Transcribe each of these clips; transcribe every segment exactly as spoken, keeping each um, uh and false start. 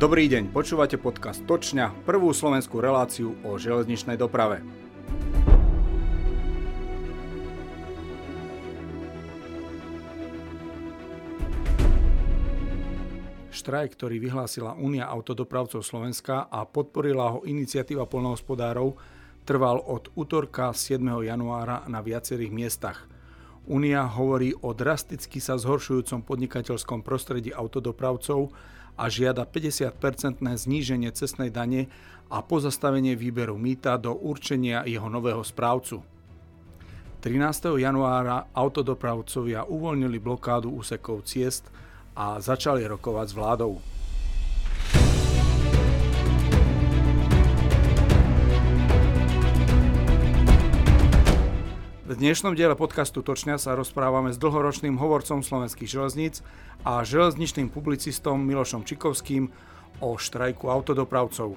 Dobrý deň, počúvate podcast Točňa, prvú slovenskú reláciu o železničnej doprave. Štrajk, ktorý vyhlásila Únia autodopravcov Slovenska a podporila ho iniciatíva poľnohospodárov, trval od utorka siedmeho januára na viacerých miestach. Únia hovorí o drasticky sa zhoršujúcom podnikateľskom prostredí autodopravcov a žiada päťdesiat percentné zníženie cestnej dane a pozastavenie výberu mýta do určenia jeho nového správcu. trinásteho januára autodopravcovia uvoľnili blokádu úsekov ciest a začali rokovať s vládou. V dnešnom diele podcastu Točňa sa rozprávame s dlhoročným hovorcom slovenských železníc a železničným publicistom Milošom Čikovským o štrajku autodopravcov.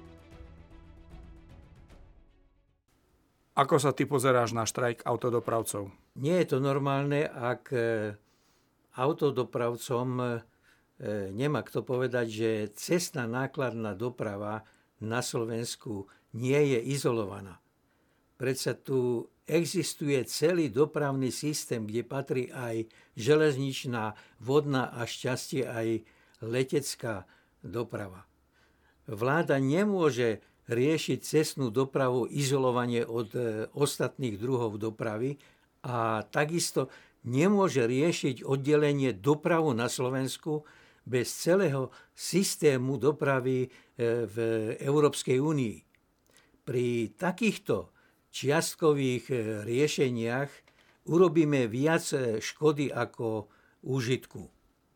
Ako sa ty pozeráš na štrajk autodopravcov? Nie je to normálne, ak autodopravcom nemá kto povedať, že cestná nákladná doprava na Slovensku nie je izolovaná. Predsa tu existuje celý dopravný systém, kde patrí aj železničná, vodná a šťastie aj letecká doprava. Vláda nemôže riešiť cestnú dopravu izolovanie od e, ostatných druhov dopravy a takisto nemôže riešiť oddelenie dopravu na Slovensku bez celého systému dopravy e, v Európskej únii. Pri takýchto čiastkových riešeniach urobíme viac škody ako úžitku.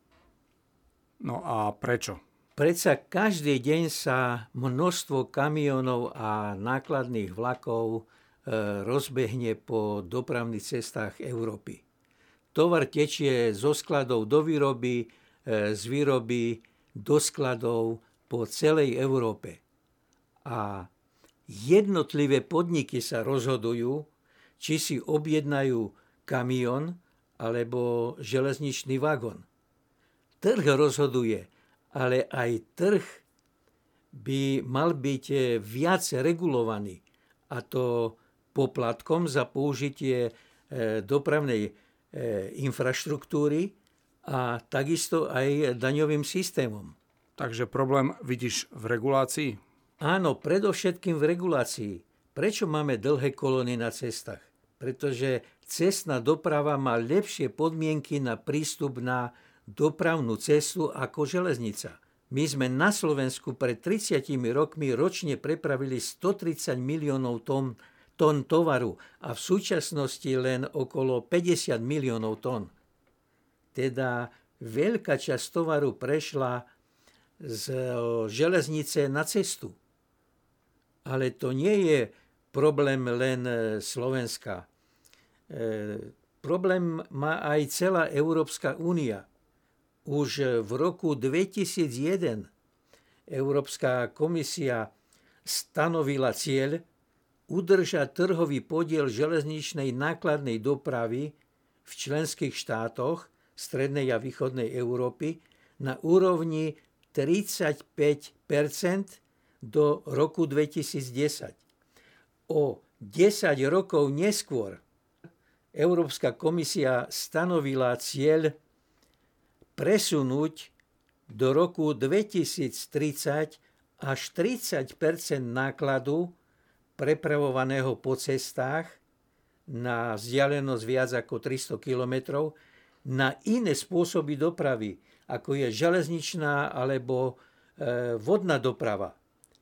No a prečo? Predsa každý deň sa množstvo kamionov a nákladných vlakov rozbehne po dopravných cestách Európy. Tovar tečie zo skladov do výroby, z výroby do skladov po celej Európe. A jednotlivé podniky sa rozhodujú, či si objednajú kamión alebo železničný vagón. Trh rozhoduje, ale aj trh by mal byť viac regulovaný, a to poplatkom za použitie dopravnej infraštruktúry a takisto aj daňovým systémom. Takže problém vidíš v regulácii? Áno, predovšetkým v regulácii. Prečo máme dlhé kolóny na cestách? Pretože cestná doprava má lepšie podmienky na prístup na dopravnú cestu ako železnica. My sme na Slovensku pred tridsiatimi rokmi ročne prepravili stotridsať miliónov tón, tón tovaru a v súčasnosti len okolo päťdesiat miliónov tón. Teda veľká časť tovaru prešla z železnice na cestu. Ale to nie je problém len Slovenska. E, problém má aj celá Európska únia. Už v roku dvetisícjeden Európska komisia stanovila cieľ udržať trhový podiel železničnej nákladnej dopravy v členských štátoch strednej a východnej Európy na úrovni tridsaťpäť percent do roku dvetisícdesať. O desať rokov neskôr Európska komisia stanovila cieľ presunúť do roku dvetisíctridsať až tridsať percent nákladu prepravovaného po cestách na vzdialenosť viac ako tristo kilometrov na iné spôsoby dopravy, ako je železničná alebo e, vodná doprava.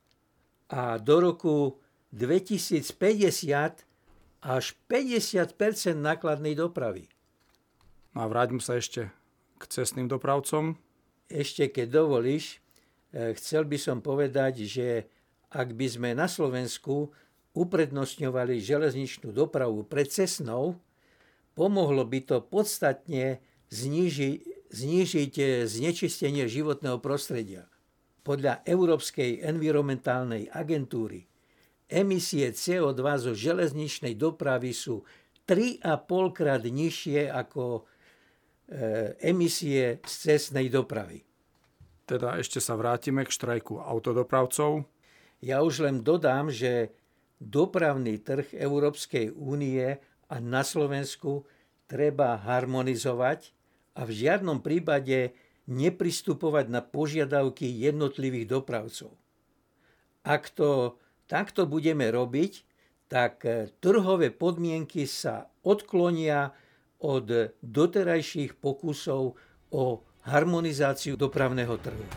A do roku dvetisícpäťdesiat až päťdesiat percent nákladnej dopravy. No a vráťme sa ešte k cestným dopravcom. Ešte keď dovolíš, chcel by som povedať, že ak by sme na Slovensku uprednostňovali železničnú dopravu pred cestnou, pomohlo by to podstatne znížiť, znížiť znečistenie životného prostredia. Podľa Európskej environmentálnej agentúry emisie cé ó dva zo železničnej dopravy sú tri a pol krát nižšie ako emisie z cestnej dopravy. Teda ešte sa vrátime k štrajku autodopravcov. Ja už len dodám, že dopravný trh Európskej únie a na Slovensku treba harmonizovať a v žiadnom prípade nepristupovať na požiadavky jednotlivých dopravcov. Ak to takto budeme robiť, tak trhové podmienky sa odklonia od doterajších pokusov o harmonizáciu dopravného trhu.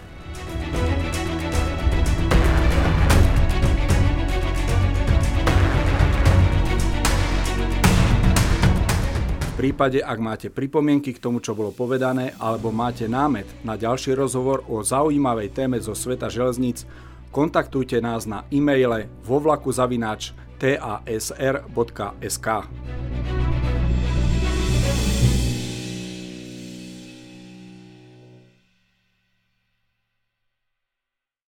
V prípade, ak máte pripomienky k tomu, čo bolo povedané, alebo máte námet na ďalší rozhovor o zaujímavej téme zo sveta železníc, kontaktujte nás na e-maile vo vlaku zavináč t a s r bodka es ká.